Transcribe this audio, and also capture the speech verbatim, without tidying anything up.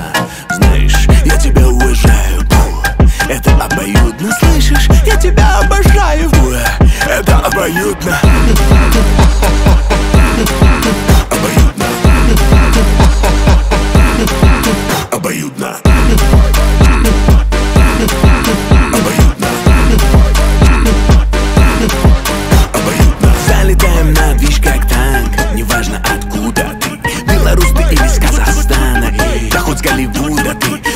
Знаешь, я тебя уважаю, это обоюдно. Слышишь, я тебя обожаю, это обоюдно. Обоюдно. Обоюдно. Обоюдно. Обоюдно. Залетаем на движ как танк, неважно откуда ты, белорус ты или с Казахстана, да хоть с Голливуда ты.